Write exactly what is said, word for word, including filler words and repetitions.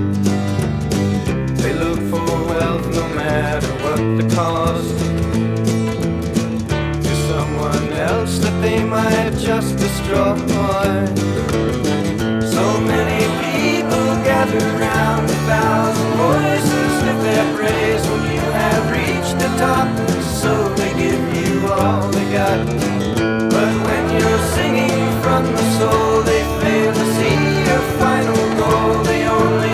They look for wealth no matter what the cost, to someone else that they might just destroy. So many people gather round, a thousand voices lift their praise when you have reached the top. So they give you all they got.